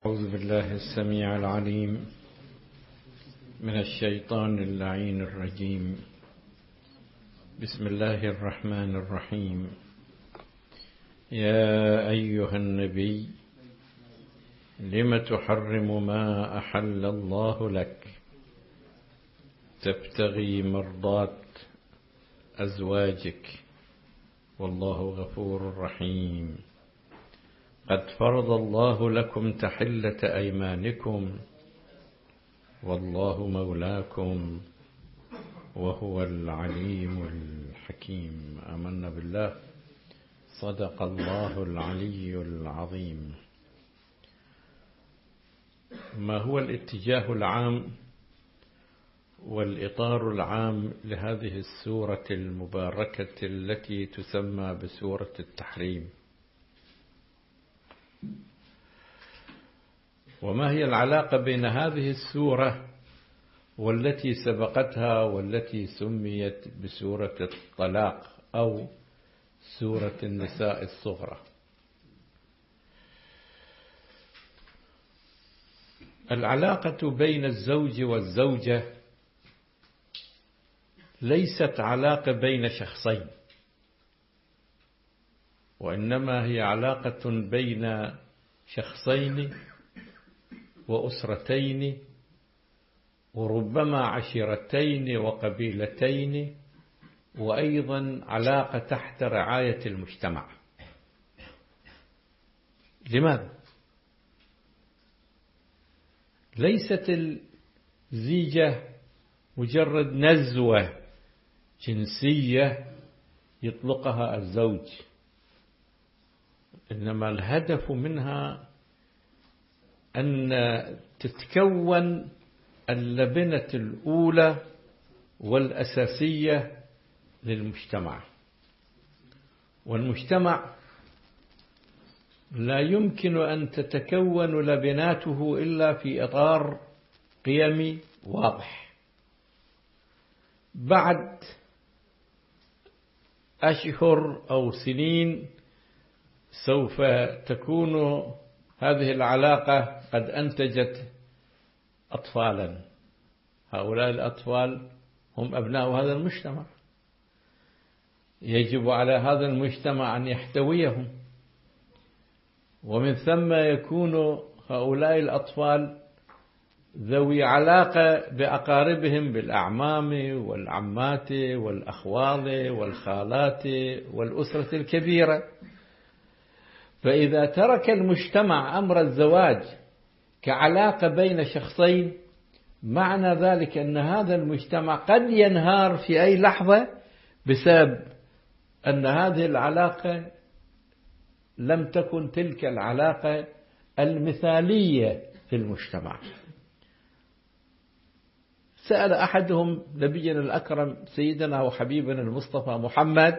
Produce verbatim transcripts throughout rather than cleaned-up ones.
أعوذ بالله السميع العليم من الشيطان اللعين الرجيم. بسم الله الرحمن الرحيم. يا أيها النبي لم تحرم ما أحل الله لك تبتغي مرضات أزواجك والله غفور رحيم. قد فرض الله لكم تحلة أيمانكم والله مولاكم وهو العليم الحكيم. آمنا بالله. صدق الله العلي العظيم. ما هو الاتجاه العام والإطار العام لهذه السورة المباركة التي تسمى بسورة التحريم؟ وما هي العلاقة بين هذه السورة والتي سبقتها والتي سميت بسورة الطلاق أو سورة النساء الصغرى؟ العلاقة بين الزوج والزوجة ليست علاقة بين شخصين، وإنما هي علاقة بين شخصين وأسرتين وربما عشيرتين وقبيلتين، وأيضا علاقة تحت رعاية المجتمع. لماذا؟ ليست الزيجة مجرد نزوة جنسية يطلقها الزوج، إنما الهدف منها أن تتكون اللبنة الأولى والأساسية للمجتمع، والمجتمع لا يمكن أن تتكون لبناته إلا في إطار قيمي واضح. بعد أشهر أو سنين سوف تكون هذه العلاقة قد أنتجت أطفالا. هؤلاء الأطفال هم أبناء هذا المجتمع، يجب على هذا المجتمع أن يحتويهم، ومن ثم يكون هؤلاء الأطفال ذوي علاقة بأقاربهم بالأعمام والعمات والأخوال والخالات والأسرة الكبيرة. فإذا ترك المجتمع أمر الزواج كعلاقة بين شخصين، معنى ذلك أن هذا المجتمع قد ينهار في أي لحظة بسبب أن هذه العلاقة لم تكن تلك العلاقة المثالية في المجتمع. سأل أحدهم نبينا الأكرم سيدنا وحبيبنا المصطفى محمد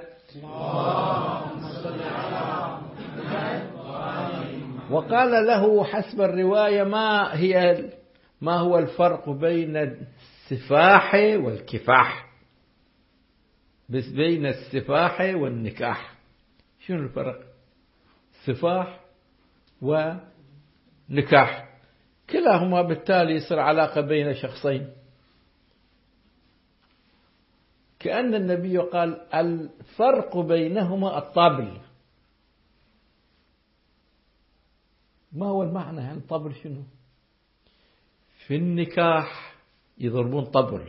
وقال له حسب الرواية ما هي ما هو الفرق بين السفاح والكفاح، بس بين السفاح والنكاح شنو الفرق؟ سفاح ونكاح كلاهما بالتالي يصير علاقة بين شخصين. كأن النبي قال الفرق بينهما الطبل. ما هو المعنى عن طبل؟ شنو؟ في النكاح يضربون طبل،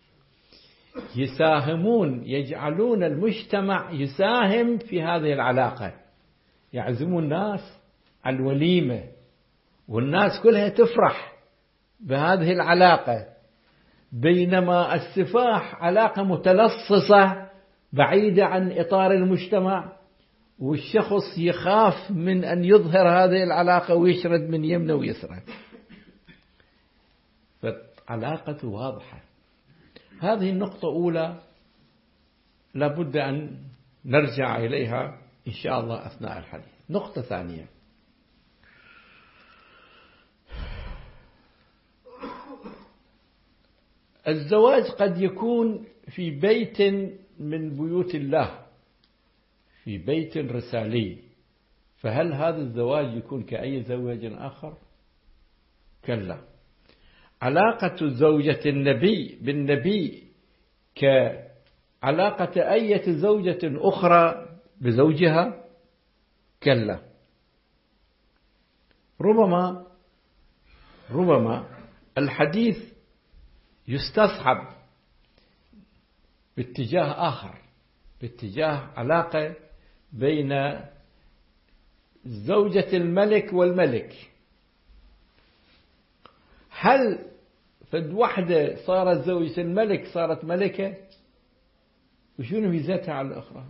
يساهمون، يجعلون المجتمع يساهم في هذه العلاقة، يعزمون الناس على الوليمة والناس كلها تفرح بهذه العلاقة. بينما السفاح علاقة متلصصة بعيدة عن إطار المجتمع، والشخص يخاف من أن يظهر هذه العلاقة ويشرد من يمنه ويسره. فالعلاقة واضحة. هذه النقطة أولى لابد أن نرجع إليها إن شاء الله أثناء الحديث. نقطة ثانية، الزواج قد يكون في بيت من بيوت الله، في بيت رسالي، فهل هذا الزواج يكون كأي زواج آخر؟ كلا. علاقة زوجة النبي بالنبي كعلاقة أي زوجة أخرى بزوجها؟ كلا. ربما ربما الحديث يستصحب باتجاه آخر، باتجاه علاقة بين زوجة الملك والملك. هل فد وحدة صارت زوجة الملك صارت ملكة، وشنو ميزتها على الأخرى؟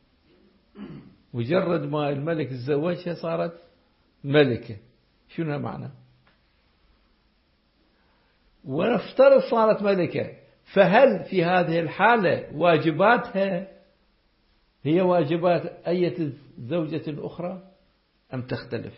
مجرد ما الملك تزوجها صارت ملكة، شنو معنى؟ ونفترض صارت ملكة، فهل في هذه الحالة واجباتها هي واجبات أي زوجة أخرى أم تختلف؟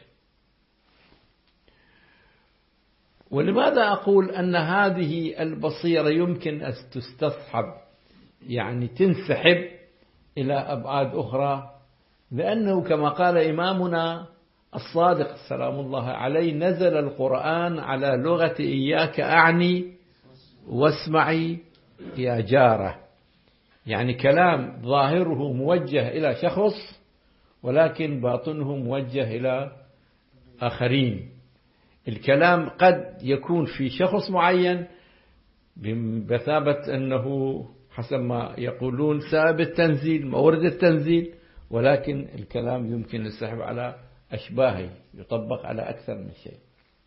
ولماذا أقول أن هذه البصيرة يمكن أن تستصحب، يعني تنسحب إلى أبعاد أخرى؟ لأنه كما قال إمامنا الصادق سلام الله عليه: نزل القرآن على لغة إياك أعني واسمعي يا جارة. يعني كلام ظاهره موجه إلى شخص ولكن باطنه موجه إلى آخرين. الكلام قد يكون في شخص معين بمثابة أنه حسب ما يقولون سبب التنزيل، مورد التنزيل، ولكن الكلام يمكن السحب على أشباهه، يطبق على أكثر من شيء.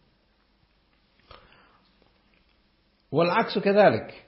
والعكس كذلك.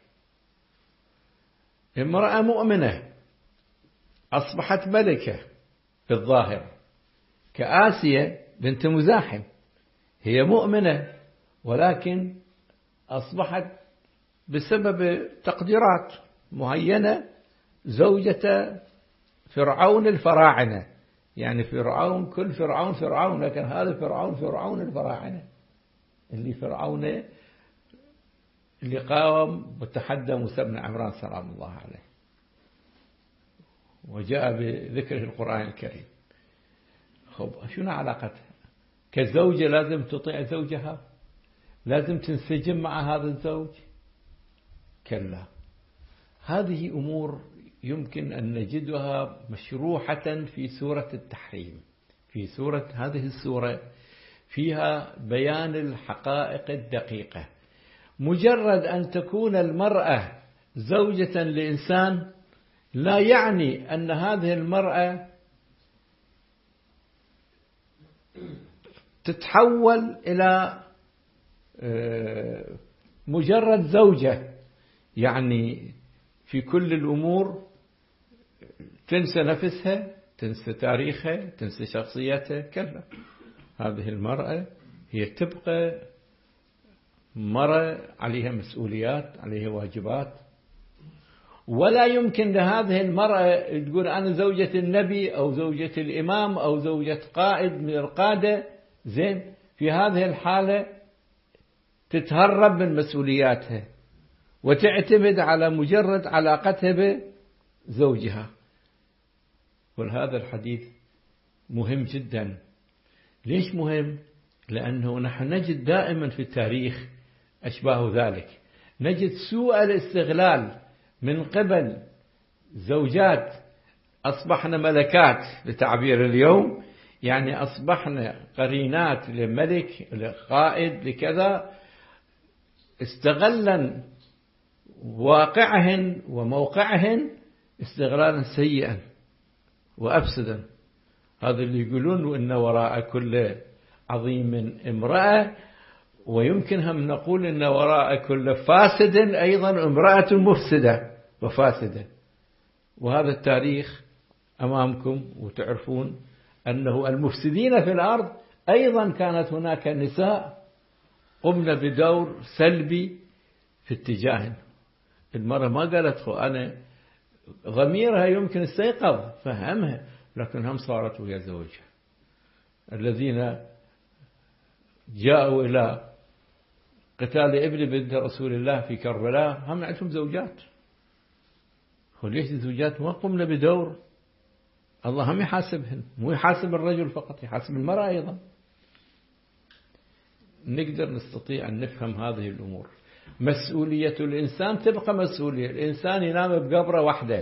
امرأة مؤمنة أصبحت ملكة في الظاهر، كآسية بنت مزاحم، هي مؤمنة ولكن أصبحت بسبب تقديرات معينة زوجة فرعون الفراعنة. يعني فرعون، كل فرعون فرعون، لكن هذا فرعون فرعون الفراعنة، اللي فرعون اللي قام وتحدى موسى بن عمران سلام الله عليه، وجاء بذكره القرآن الكريم. خب شنو علاقتها؟ كزوجة لازم تطيع زوجها؟ لازم تنسجم مع هذا الزوج؟ كلا. هذه أمور يمكن أن نجدها مشروحة في سورة التحريم. في سورة هذه السورة فيها بيان الحقائق الدقيقة. مجرد أن تكون المرأة زوجة لإنسان لا يعني أن هذه المرأة تتحول إلى مجرد زوجة، يعني في كل الأمور تنسى نفسها، تنسى تاريخها، تنسى شخصيتها. كلا. هذه المرأة هي تبقى مرأة عليها مسؤوليات، عليها واجبات. ولا يمكن لهذه المرأة تقول أنا زوجة النبي أو زوجة الإمام أو زوجة قائد من القادة. زين، في هذه الحالة تتهرب من مسؤولياتها وتعتمد على مجرد علاقتها بزوجها. وهذا الحديث مهم جدا. ليش مهم؟ لأنه نحن نجد دائما في التاريخ أشباه ذلك. نجد سوء الاستغلال من قبل زوجات أصبحن ملكات بتعبير اليوم، يعني أصبحن قرينات لملك، لقائد، لكذا، استغلا واقعهن وموقعهن استغلالا سيئا وأفسدا. هذا اللي يقولون إن وراء كل عظيم امرأة، ويمكن هم نقول إن وراء كل فاسد أيضا امرأة مفسدة وفاسدة. وهذا التاريخ أمامكم، وتعرفون أنه المفسدين في الأرض أيضا كانت هناك نساء قمنا بدور سلبي في اتجاه. المرأة ما قالت أنا، ضميرها يمكن استيقظ فهمها، لكن هم صارت ويا زوجها. الذين جاءوا إلى قتال ابن بنت رسول الله في كربلاء هم عندهم زوجات. وليش الزوجات ما قمنا بدور؟ الله هم يحاسبهن، مو يحاسب الرجل فقط، يحاسب المرأة أيضا. نقدر نستطيع أن نفهم هذه الأمور. مسؤولية الإنسان تبقى مسؤولية. الإنسان ينام بقبرة واحدة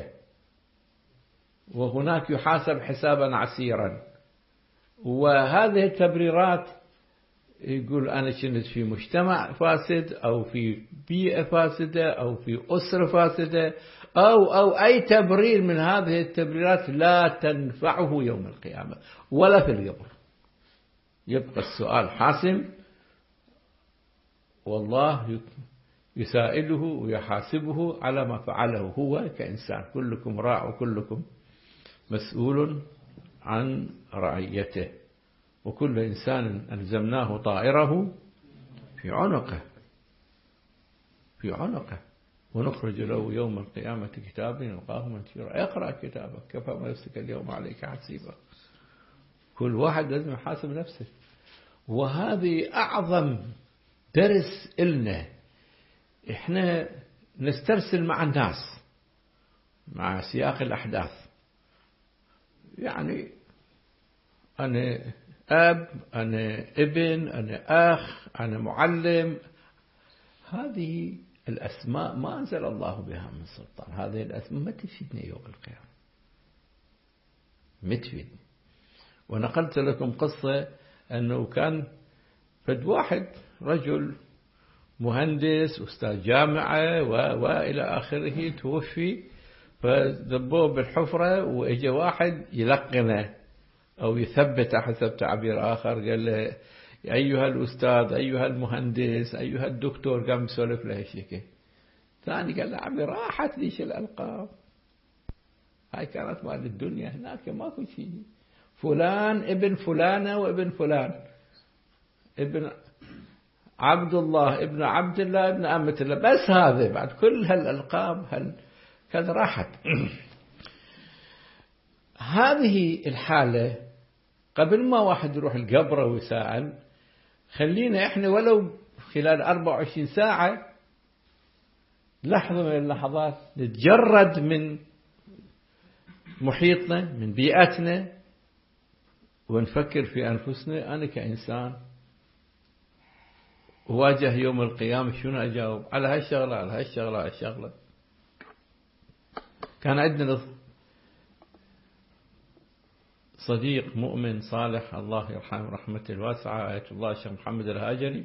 وهناك يحاسب حسابا عسيرا. وهذه التبريرات يقول أنا كنت في مجتمع فاسد أو في بيئة فاسدة أو في أسرة فاسدة أو أو أي تبرير من هذه التبريرات لا تنفعه يوم القيامة ولا في القبر. يبقى السؤال حاسم، والله يسائله ويحاسبه على ما فعله هو كإنسان. كلكم راع وكلكم مسؤول عن رعيته، وكل إنسان ألزمناه طائره في عنقه في عنقه ونخرج له يوم القيامة كتابا يلقاه منشورا اقرأ كتابك كفى بنفسك اليوم عليك حسيبا. كل واحد لازم يحاسب نفسه. وهذه أعظم درس إلنا. إحنا نسترسل مع الناس مع سياق الأحداث، يعني أنا أب، أنا ابن، أنا أخ، أنا معلم. هذه الأسماء ما أنزل الله بها من سلطان. هذه الأسماء ما تفيدني يوم القيامة، ما تفيدني. ونقلت لكم قصة أنه كان فد واحد رجل مهندس أستاذ جامعة وإلى آخره توفي، فذبوه بالحفرة وإجا واحد يلقنه أو يثبت حسب تعبير آخر. قال له أيها الأستاذ، أيها المهندس، أيها الدكتور، قام يسولف له هالشيء. ثاني قال له عمي راحت ليش الألقاب، هاي كانت مال الدنيا، هناك ماكو شيء. فلان ابن فلانة وابن فلان، ابن عبد الله، ابن عبد الله، ابن أمة الله، بس هذا بعد كل هالألقاب هل كذا راحت. هذه الحالة قبل ما واحد يروح القبر ويسأل، خلينا احنا ولو خلال أربعة وعشرين ساعة لحظة من اللحظات نتجرد من محيطنا من بيئتنا ونفكر في أنفسنا. أنا كإنسان واجه يوم القيامة شنو أجاوب على هالشغلة على هالشغلة على هالشغلة. كان عندنا صديق مؤمن صالح الله يرحمه رحمة الواسعة آية الله الشيخ محمد الهاجري.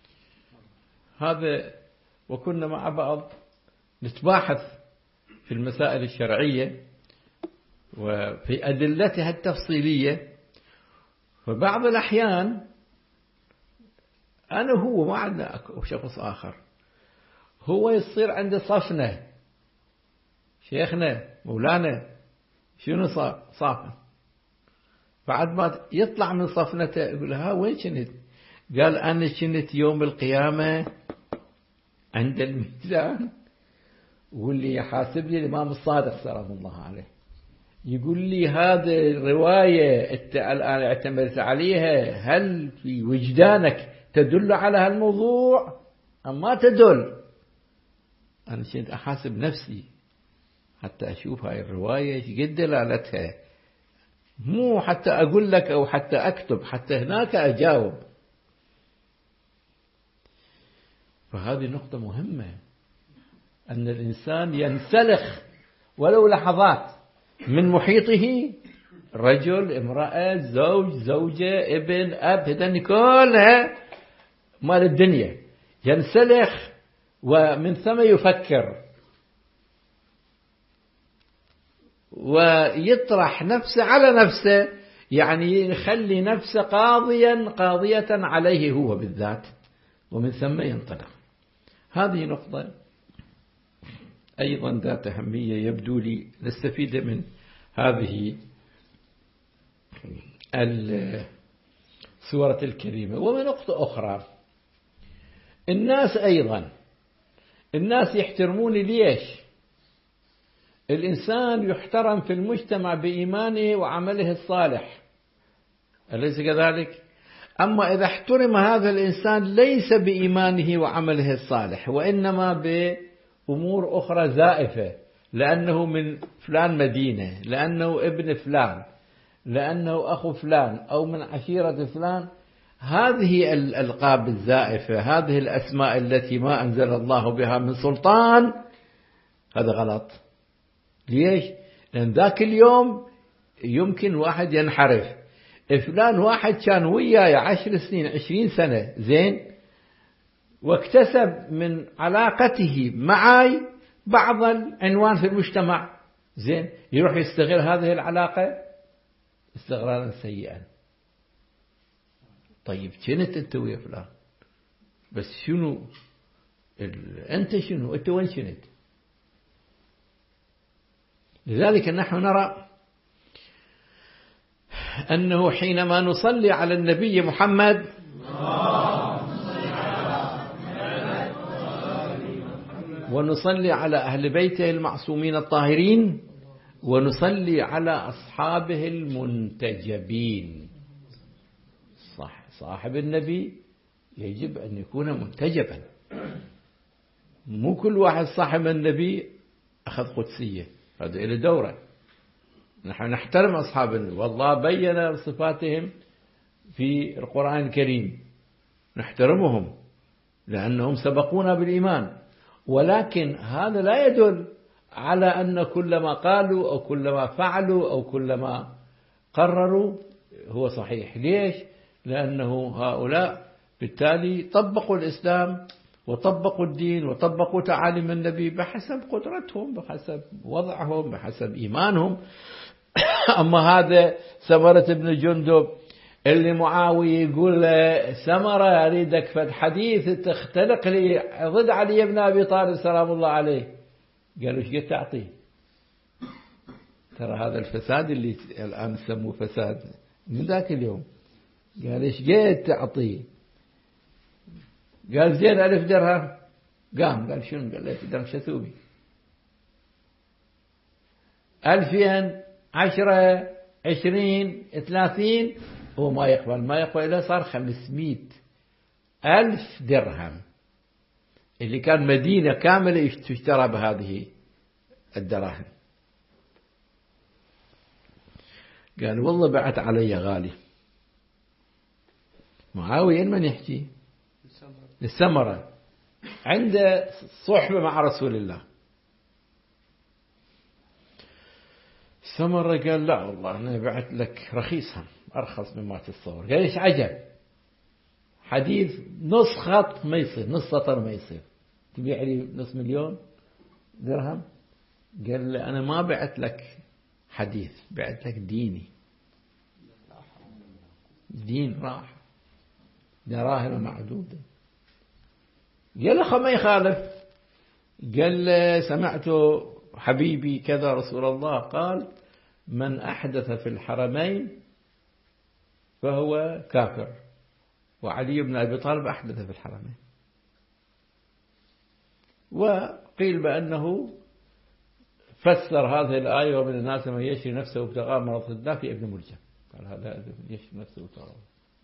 هذا وكنا مع بعض نتباحث في المسائل الشرعية وفي أدلتها التفصيلية. فبعض الأحيان أنا هو ما عندنا شخص آخر، هو يصير عنده صفنة، شيخنا مولانا شنو صار صافن. بعد ما يطلع من صفنته يقول ها وين كنت؟ قال أنا كنت يوم القيامة عند الميزان واللي يحاسب لي الإمام الصادق سلام الله عليه يقول لي هذه الرواية أنت الآن اعتمدت عليها، هل في وجدانك تدل على هالموضوع أم ما تدل؟ أنا كنت أحاسب نفسي حتى أشوف هاي الرواية ايش قد دلالتها، مو حتى أقول لك أو حتى أكتب، حتى هناك أجاوب. فهذه نقطة مهمة، أن الإنسان ينسلخ ولو لحظات من محيطه، رجل، امرأة، زوج، زوجة، ابن، أب، هذين كلها مال الدنيا، ينسلخ ومن ثم يفكر ويطرح نفسه على نفسه، يعني يخلي نفسه قاضيا قاضية عليه هو بالذات، ومن ثم ينطلق. هذه نقطة أيضا ذات أهمية يبدو لي نستفيد من هذه السورة الكريمة. ومن نقطة أخرى، الناس أيضا الناس يحترموني ليش؟ الإنسان يحترم في المجتمع بإيمانه وعمله الصالح، أليس كذلك؟ أما إذا احترم هذا الإنسان ليس بإيمانه وعمله الصالح، وإنما بأمور أخرى زائفة، لأنه من فلان مدينة، لأنه ابن فلان، لأنه أخو فلان، أو من عشيرة فلان، هذه الألقاب الزائفة، هذه الأسماء التي ما أنزل الله بها من سلطان، هذا غلط. ليش؟ لأن ذاك اليوم يمكن واحد ينحرف، فلان واحد كان وياي عشر سنين عشرين سنة زين، واكتسب من علاقته معي بعض العنوان في المجتمع زين، يروح يستغل هذه العلاقة استغلالا سيئا. طيب كنت انت ويا فلان، بس شنو ال... انت شنو انت وين كنت؟ لذلك نحن نرى أنه حينما نصلي على النبي محمد ونصلي على أهل بيته المعصومين الطاهرين ونصلي على أصحابه المنتجبين، صح، صاحب النبي يجب أن يكون منتجبا، مو كل واحد صاحب النبي أخذ قدسية، هذا إلى دورة. نحن نحترم أصحاب النبي، والله بين صفاتهم في القرآن الكريم، نحترمهم لأنهم سبقونا بالإيمان، ولكن هذا لا يدل على أن كل ما قالوا أو كل ما فعلوا أو كل ما قرروا هو صحيح. ليش؟ لأنه هؤلاء بالتالي طبقوا الإسلام وطبقوا الدين وطبقوا تعاليم النبي بحسب قدرتهم، بحسب وضعهم، بحسب إيمانهم. أما هذا سمرة بن جندب اللي معاوية يقول له سمرة أريدك فد حديث تختلق لي ضد علي بن أبي طالب سلام الله عليه، قالوا ايش قد تعطيه؟ ترى هذا الفساد اللي الآن سموه فساد من ذاك اليوم، قال ايش قد تعطيه؟ قال زين ألف درهم. قام قال شنو؟ قال ألف درهم شثوبي. ألفين، عشرة، عشرين، ثلاثين، هو ما يقبل، ما يقبل إلا صار خمسمائة ألف درهم، اللي كان مدينة كاملة تشترى بهذه الدراهم. قال والله بعت علي غالي. معاوية من يحكي؟ السمرة عنده صحبة مع رسول الله. السمرة قال لا والله أنا بعت لك رخيصا أرخص مما تتصور. قال إيش عجب؟ حديث نص خط ما يصير، نص سطر ما يصير، تبيع لي نص مليون درهم؟ قال لي أنا ما بعت لك حديث، بعت لك ديني، دين راح دراهم معدودة. قال له ما يخالف. قال له سمعت حبيبي كذا رسول الله قال من أحدث في الحرمين فهو كافر، وعلي بن أبي طالب أحدث في الحرمين. وقيل بأنه فسر هذه الآية ومن الناس من يشري نفسه ابتغاء مرضات الله في ابن ملجم، قال هذا يشري نفسه ابتغاء.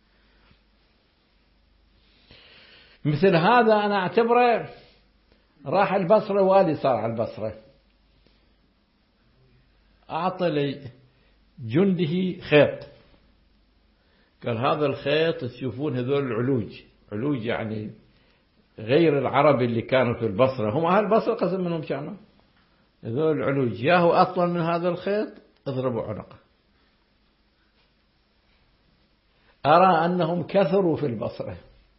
مثل هذا أنا أعتبره راح البصرة، والي صار على البصرة، أعطى لجنده خيط، قال هذا الخيط تشوفون هذول العلوج، علوج يعني غير العرب اللي كانوا في البصرة، هم أهل البصرة قسم منهم كانوا هذول العلوج، ياهو أطول من هذا الخيط اضربوا عنقه. أرى أنهم كثروا في البصرة.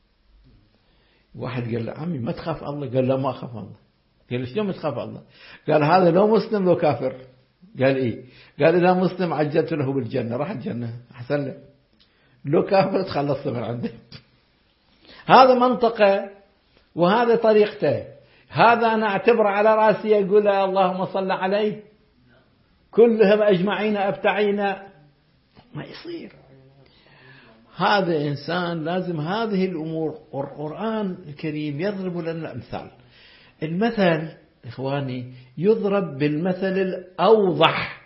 واحد قال له عمي ما تخاف الله؟ قال لا ما أخاف الله. قال شلون ما تخاف الله؟ قال هذا لو مسلم لو كافر. قال إيه؟ قال إذا مسلم عجلت له بالجنة، راح الجنة أحسن له، لو كافر تخلصت من عنده. هذا منطقة وهذا طريقته. هذا أنا أعتبر على رأسي يقول اللهم صل عليه كلهم أجمعين أبتعينا، ما يصير. هذا إنسان لازم هذه الأمور، والقرآن الكريم يضرب لنا أمثال. المثل إخواني يضرب بالمثل الأوضح.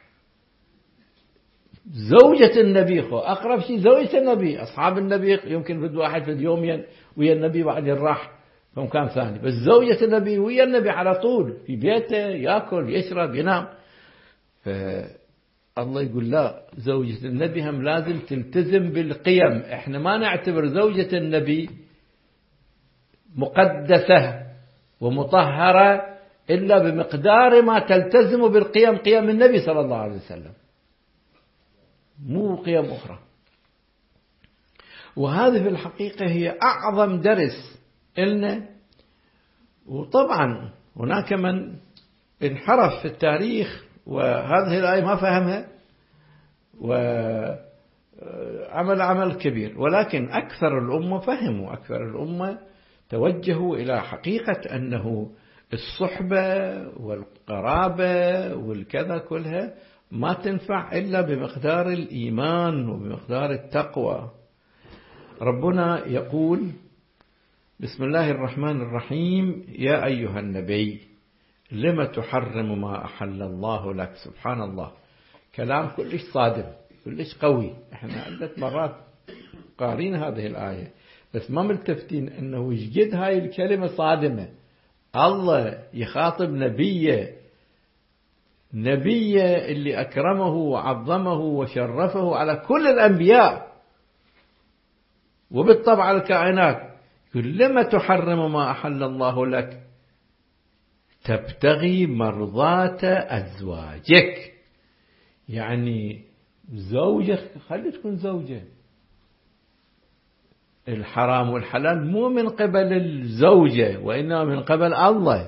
زوجة النبي خو أقرب شيء زوجة النبي، أصحاب النبي يمكن في واحد في يومين ويا النبي بعدين راح في مكان ثاني، بس زوجة النبي ويا النبي على طول في بيته، يأكل يشرب ينام. الله يقول لا، زوجة النبي هم لازم تلتزم بالقيم. احنا ما نعتبر زوجة النبي مقدسة ومطهرة إلا بمقدار ما تلتزم بالقيم، قيم النبي صلى الله عليه وسلم، مو قيم أخرى. وهذه في الحقيقة هي أعظم درس إلنا. وطبعا هناك من انحرف في التاريخ وهذه الآية ما فهمها وعمل عمل كبير، ولكن أكثر الأمة فهموا، أكثر الأمة توجهوا إلى حقيقة أنه الصحبة والقرابة والكذا كلها ما تنفع إلا بمقدار الإيمان وبمقدار التقوى. ربنا يقول بسم الله الرحمن الرحيم: يا أيها النبي لم تحرم ما أحل الله لك. سبحان الله، كلام كلش صادم كلش قوي. احنا عدة مرات قارين هذه الآية بس ما ملتفتين أنه يجد هاي الكلمة صادمة. الله يخاطب نبيه، نبيه اللي أكرمه وعظمه وشرفه على كل الأنبياء وبالطبع الكائنات، يقول لما تحرم ما أحل الله لك تبتغي مرضاة أزواجك. يعني زوجة خلي تكون زوجة. الحرام والحلال مو من قبل الزوجة وإنما من قبل الله،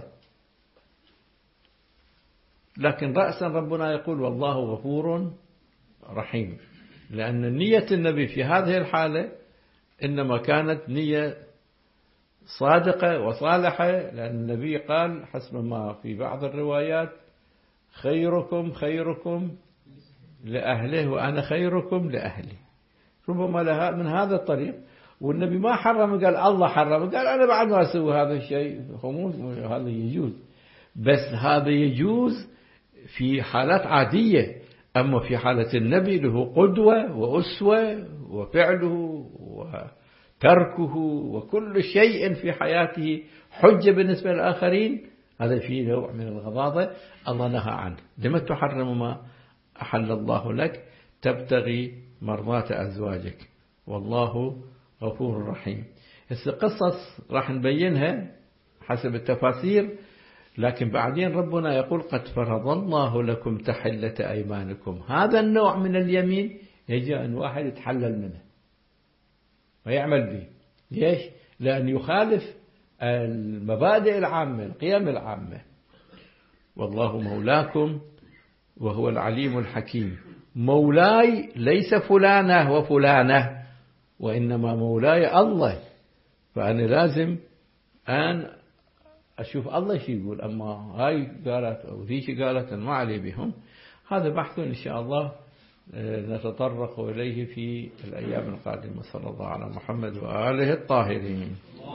لكن رأسا ربنا يقول والله غفور رحيم، لأن نية النبي في هذه الحالة إنما كانت نية صادقة وصالحة، لأن النبي قال حسب ما في بعض الروايات: خيركم خيركم لأهله وأنا خيركم لأهلي. ربما لها من هذا الطريق. والنبي ما حرم قال الله حرم، قال أنا بعد ما أسوي هذا الشيء خموس، هذا يجوز، بس هذا يجوز في حالات عادية. أما في حالة النبي له قدوة وأسوة وفعله وتركه وكل شيء في حياته حجة بالنسبة للآخرين، هذا فيه نوع من الغضاضة الله نهى عنه. لما تحرم ما أحل الله لك تبتغي مرضاة أزواجك والله غفور رحيم. هسه قصص راح نبينها حسب التفاسير، لكن بعدين ربنا يقول: قد فرض الله لكم تحلة أيمانكم. هذا النوع من اليمين يجي أن واحد يتحلل منه ويعمل به. ليش؟ لأن يخالف المبادئ العامة القيم العامة. والله مولاكم وهو العليم الحكيم. مولاي ليس فلانة وفلانة، وإنما مولاي الله، فأنا لازم أن أشوف الله شي يقول. أما هاي قالت أو ذيك قالت ما علي بهم. هذا بحث إن شاء الله نتطرق إليه في الأيام القادمة. صلى الله على محمد وآله الطاهرين.